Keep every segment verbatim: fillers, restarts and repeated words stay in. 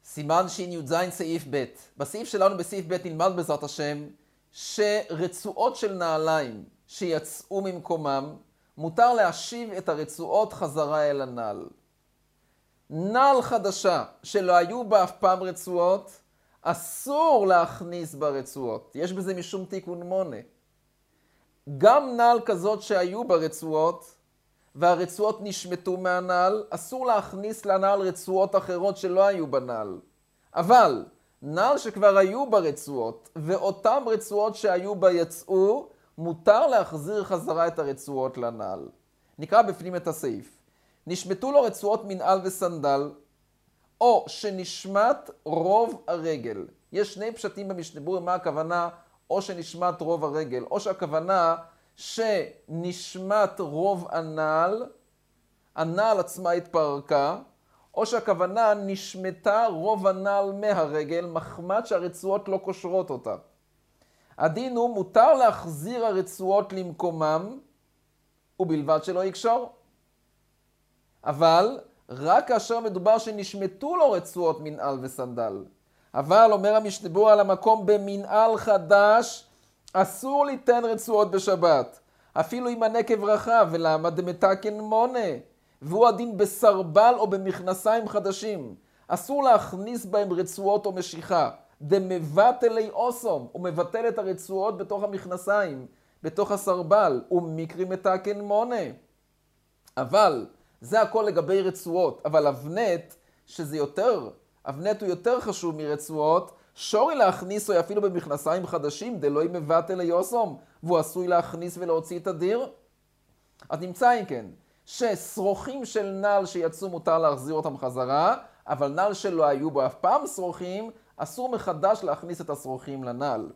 סימן שי"ז סעיף ב'. בסעיף שלנו בסעיף ב' נלמד בעזרת השם שרצועות של נעליים שיצאו ממקומם מותר להשיב את הרצועות חזרה אל הנעל. נעל חדשה שלא היו בה אף פעם רצועות אסור להכניס בה רצועות. יש בזה משום תיקון מונה. גם נעל כזאת שהיו בה רצועות והרצועות נשמטו מהנעל, אסור להכניס לנעל רצועות אחרות שלא היו בנעל. אבל נעל שכבר היו בה רצועות ואותן רצועות שהיו בה יצאו, מותר להחזיר חזרה את הרצועות לנעל. נקרא בפנים את הסעיף. נשמטו לו רצועות מנעל וסנדל, או שנשמט רוב הרגל. יש שני פשטים במשנה ברורה מה הכוונה או שנשמט רוב הרגל, או שהכוונה שנשמט רוב הנעל, הנעל עצמה התפרקה, או שהכוונה נשמטה רוב הנעל מהרגל, מחמת שהרצועות לא קושרות אותה. הדין הוא מותר להחזיר הרצועות למקומם, ובלבד שלא יקשור. אבל רק כאשר מדובר שנשמטו לו רצועות מנעל וסנדל. אבל אומר המשנה ברורה על המקום במנעל חדש, אסור ליתן רצועות בשבת, אפילו אם הנקב רחב, ולמה דמתקן מונה, והוא הדין בסרבל או במכנסיים חדשים. אסור להכניס בהם רצועות או משיכה, דמבטלי אוסום, הוא מבטל את הרצועות בתוך המכנסיים, בתוך הסרבל, ומקרי מתקן מונה. אבל זה הכל לגבי רצועות, אבל אבנט, שזה יותר, אבנט הוא יותר חשוב מרצועות, שורי להכניס או אפילו במכנסיים חדשים, דלוי מבטל יוסום, והוא עשוי להכניס ולהוציא את הדיר. אז נמצא אם כן, ששרוכים של נעל שיצאו מותר להחזיר אותם חזרה, אבל נעל שלא היו בו אף פעם שרוכים, אסור מחדש להכניס את השרוכים לנעל.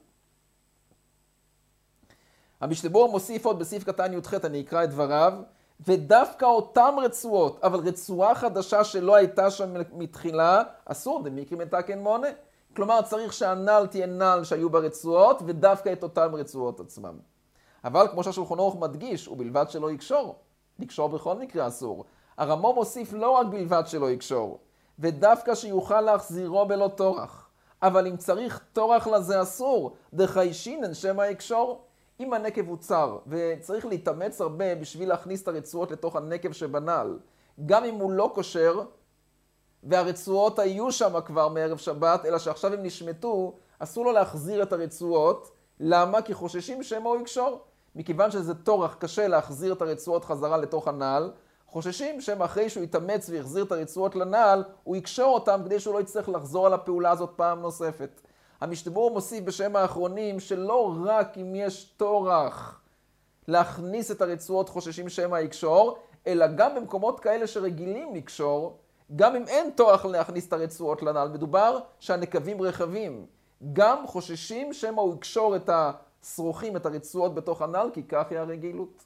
המשנה ברורה מוסיף עוד בסעיף קטן י"ח, אני אקרא את דבריו, ודווקא אותם רצועות, אבל רצועה חדשה שלא הייתה שם מתחילה, אסור, דמיקרי מתקן מונה. כלומר, צריך שהנעל תהיה נעל שהיו בה רצועות, ודווקא את אותם רצועות עצמם. אבל כמו שהשולחן ערוך מדגיש, ובלבד שלא יקשור, לקשור בכל מקרה אסור. הרמב"ם מוסיף לא רק בלבד שלא יקשור, ודווקא שיוכל להחזירו בלא טורח. אבל אם צריך טורח לזה אסור, דחיישינן שמא יקשור. אם הנקב הוא צר וצריך להתאמץ הרבה בשביל להכניס את הרצועות לתוך הנקב שבנעל, גם אם הוא לא קושר והרצועות היו שם כבר מערב שבת, אלא שעכשיו הם נשמטו, אסור לו להחזיר את הרצועות. למה? כי חוששים שמא הוא יקשור. מכיוון שזה טורח קשה להחזיר את הרצועות חזרה לתוך הנעל, חוששים שמא אחרי שהוא יתאמץ ויחזיר את הרצועות לנעל, הוא יקשור אותם כדי שהוא לא יצטרך לחזור על הפעולה הזאת פעם נוספת. המשנה ברורה מוסיף בשם האחרונים שלא רק אם יש טורח להכניס את הרצועות חוששים שמא יקשור, אלא גם במקומות כאלה שרגילים לקשור, גם אם אין טורח להכניס את הרצועות לנעל, מדובר שהנקבים רחבים, גם חוששים שמא הוא יקשור את השרוכים, את הרצועות בתוך הנעל, כי כך היא הרגילות.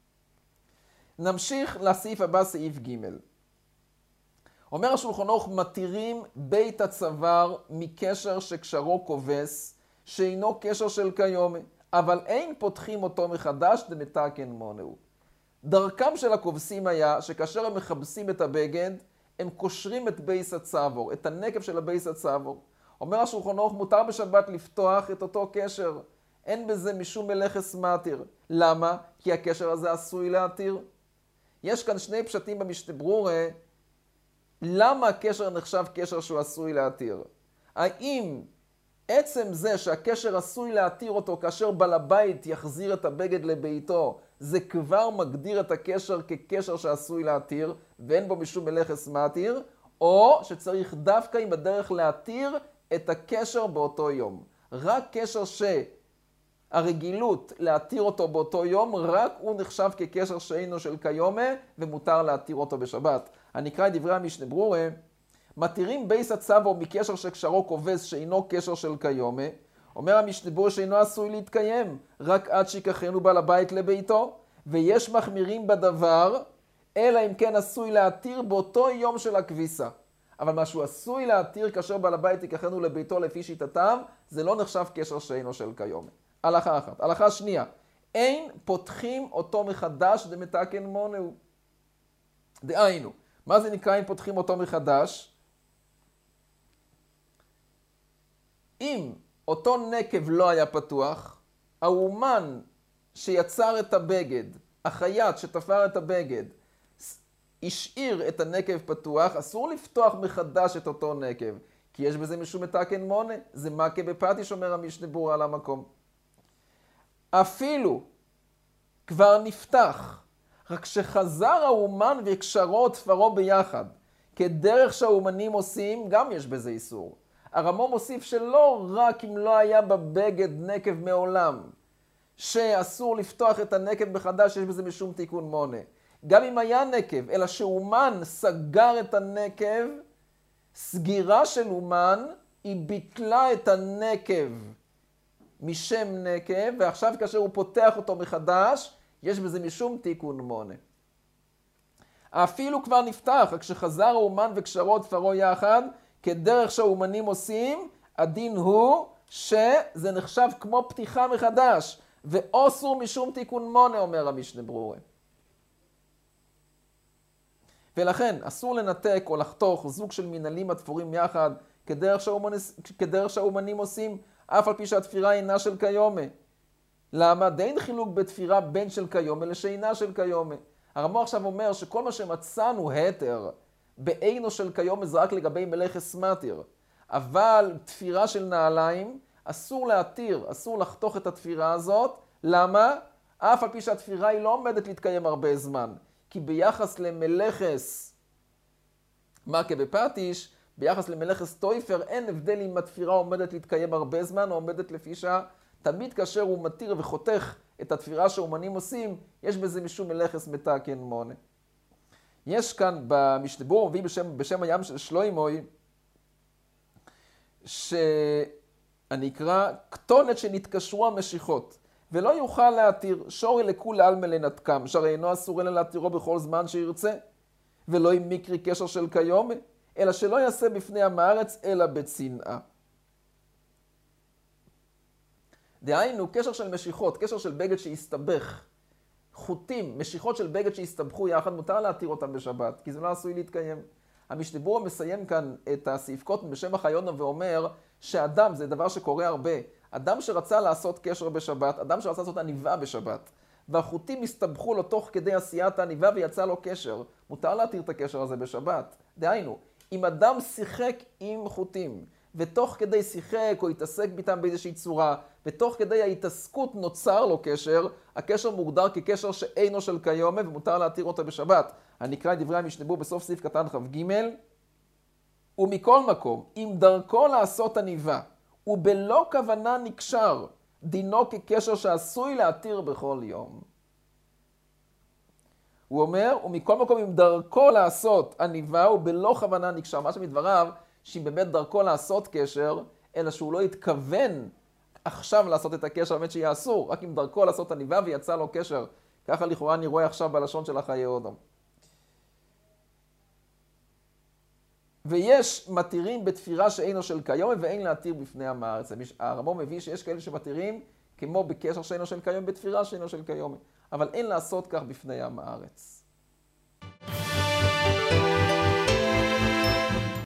נמשיך לסעיף הבא, סעיף ג'. אומר השולחן ערוך, מתירים בית הצוואר מקשר שקשרו כובס, שאינו קשר של כיום, אבל אין פותחים אותו מחדש דמתקן מונהו. דרכם של הכובסים היה שכאשר הם מכבסים את הבגד, הם קושרים את בייס הצוואר, את הנקב של הבייס הצוואר. אומר השולחן ערוך, מותר בשבת לפתוח את אותו קשר. אין בזה משום מלאכס מתיר. למה? כי הקשר הזה עשוי להתיר. יש כאן שני פשטים במשנה ברורה, למה הקשר נחשב קשר שהוא עשוי להתיר? האם עצם זה שהקשר עשוי להתיר אותו כאשר בעל הבית יחזיר את הבגד לביתו, זה כבר מגדיר את הקשר כקשר שעשוי להתיר, ואין בו משום מלאכס מתיר, או שצריך דווקא עם הדרך להתיר את הקשר באותו יום. רק קשר שהרגילות להתיר אותו באותו יום, רק הוא נחשב כקשר שאינו של כיומה, ומותר להתיר אותו בשבת. אני אקרא את דברי המשנה ברורה, מתירים בייס הצוואר מקשר שקשרו כובס שאינו קשר של כיומה, אומר המשנה ברורה שאינו עשוי להתקיים, רק עד שיקחנו בעל הבית לביתו, ויש מחמירים בדבר, אלא אם כן עשוי להתיר באותו יום של הכביסה. אבל מה שהוא עשוי להתיר כאשר בעל הבית ייקחנו לביתו לפי שיטתם, זה לא נחשב קשר שאינו של כיומה. הלכה אחת. הלכה שנייה, אין פותחים אותו מחדש דמתקן מונהו. דהיינו, מה זה נקרא אם פותחים אותו מחדש? אם אותו נקב לא היה פתוח, האומן שיצר את הבגד, החייט שתפר את הבגד, השאיר את הנקב פתוח, אסור לפתוח מחדש את אותו נקב, כי יש בזה משום מתקן מונה, זה מכה בפטיש, אומר המשנה ברורה על המקום. אפילו כבר נפתח, רק שחזר האומן והקשרו תפרו ביחד, כדרך שהאומנים עושים, גם יש בזה איסור. הרמב"ם מוסיף שלא רק אם לא היה בבגד נקב מעולם, שאסור לפתוח את הנקב מחדש, יש בזה משום תיקון מונה. גם אם היה נקב, אלא שאומן סגר את הנקב, סגירה של אומן היא ביטלה את הנקב משם נקב, ועכשיו כאשר הוא פותח אותו מחדש, יש בזה משום תיקון מונה. אפילו כבר נפתח, רק שחזר האומן וקשרו תפרו יחד, כדרך שהאומנים עושים, הדין הוא שזה נחשב כמו פתיחה מחדש, ואוסור משום תיקון מונה, אומר המשנה ברורה. ולכן אסור לנתק או לחתוך זוג של מנהלים התפורים יחד, כדרך שהאומנים, כדרך שהאומנים עושים, אף על פי שהתפירה אינה של כיומה. למה? דין חילוק בתפירה בין של כיומה לשאינה של כיומה. הרמב"ם עכשיו אומר שכל מה שמצאנו היתר בעינו של כיומה זה רק לגבי מלאכת מתיר. אבל תפירה של נעליים אסור להתיר, אסור לחתוך את התפירה הזאת. למה? אף על פי שהתפירה היא לא עומדת להתקיים הרבה זמן. כי ביחס למלאכס מכה בפטיש, ביחס למלאכס טויפר, אין הבדל אם התפירה עומדת להתקיים הרבה זמן או עומדת לפי שעה. תמיד כאשר הוא מתיר וחותך את התפירה שהאומנים עושים, יש בזה משום מלאכס מתקן מונה. יש כאן במשנה ברורה, מביא בשם, בשם הים של שלוימוי, שאני אקרא כתונת שנתקשרו המשיכות, ולא יוכל להתיר שורי לכול עלמא לנתקם, שהרי אינו אסור אלא להתירו בכל זמן שירצה, ולא עם מקרי קשר של כיומה, אלא שלא יעשה בפני עם הארץ אלא בצנעה. דהיינו, קשר של משיכות, קשר של בגד שהסתבך, חוטים, משיכות של בגד שהסתבכו יחד, מותר להתיר אותם בשבת, כי זה לא עשוי להתקיים. המשנה ברורה מסיים כאן את הסעיף קוטן בשם החיונה ואומר שאדם, זה דבר שקורה הרבה, אדם שרצה לעשות קשר בשבת, אדם שרצה לעשות עניבה בשבת, והחוטים הסתבכו לו תוך כדי עשיית העניבה ויצא לו קשר, מותר להתיר את הקשר הזה בשבת. דהיינו, אם אדם שיחק עם חוטים, ותוך כדי שיחק או התעסק ביתם באיזושהי צורה, ותוך כדי ההתעסקות נוצר לו קשר, הקשר מוגדר כקשר שאינו של כיומה ומותר להתיר אותו בשבת. אני אקרא את דברי המשנה ברורה בסוף סעיף קטן כ"ג. ומכל מקום, אם דרכו לעשות עניבה, ובלא כוונה נקשר, דינו כקשר שעשוי להתיר בכל יום. הוא אומר, ומכל מקום אם דרכו לעשות עניבה, ובלא כוונה נקשר, מה שמדבריו, שאם באמת דרכו לעשות קשר, אלא שהוא לא התכוון עכשיו לעשות את הקשר, באמת שיהיה אסור, רק אם דרכו לעשות עניבה ויצא לו קשר. ככה לכאורה אני רואה עכשיו בלשון של החיי אודם. ויש מתירים בתפירה שאינו של כיום, ואין להתיר בפני עם הארץ. הרמב"ם מביא שיש כאלה שמתירים כמו בקשר שאינו של כיום, בתפירה שאינו של כיום, אבל אין לעשות כך בפני עם הארץ.